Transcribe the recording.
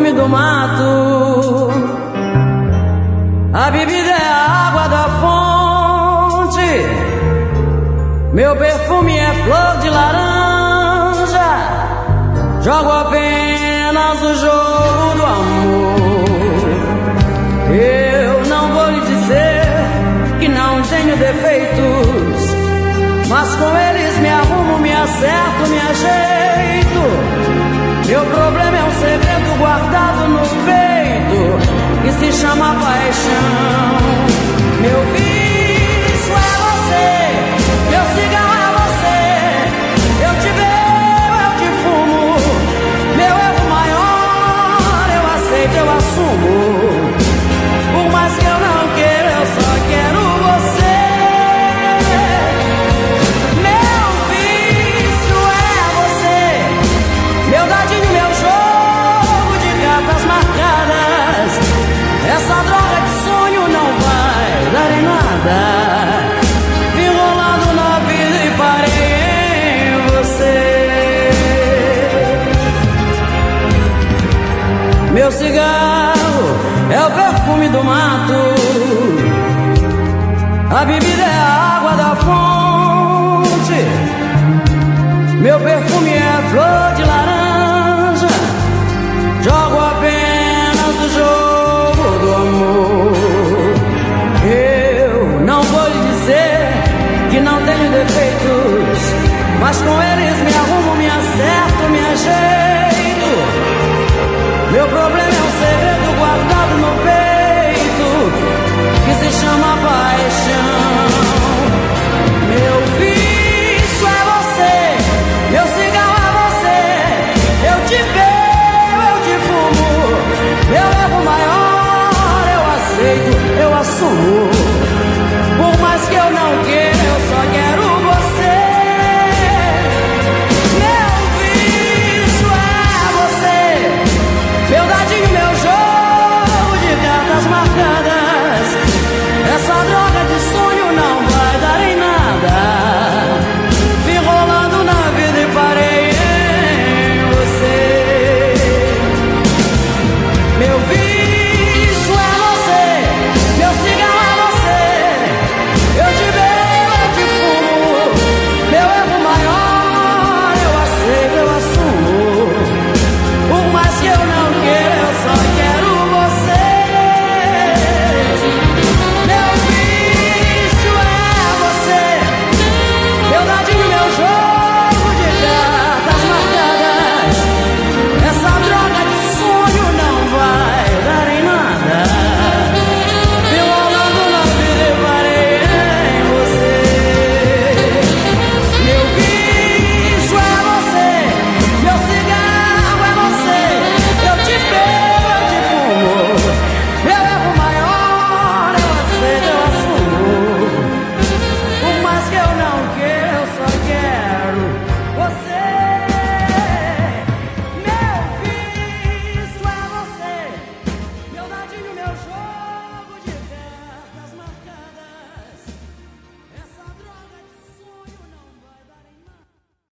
perfume do mato, a bebida é a água da fonte, meu perfume é flor de laranja, jogo apenas o jogo do amor. Eu não vou lhe dizer que não tenho defeitos, mas com eles me arrumo, me acerto, me ajeito. Meu problema é um segredo guardado no peito, que se chama paixão. Meu vício é você, meu cigarro é você. Eu te bebo, eu te fumo. Meu erro maior, eu aceito, eu assumo. Por mais que eu não queira, eu só quero você. Meu vício é você, meu dadinho, meu jogo de cartas marcadas. Essa droga de sonho não vai dar em nada. Vim rolando na vida e parei em você. Meu cigarro é o perfume do mato, a bebida é a água da fonte, meu perfume é flor de laranja, jogo apenas o jogo do amor. Eu não vou lhe dizer que não tenho defeitos, mas com eles me arrumo, me acerto, me ajeito. Meu problema é um segredo guardado no peito, que se chama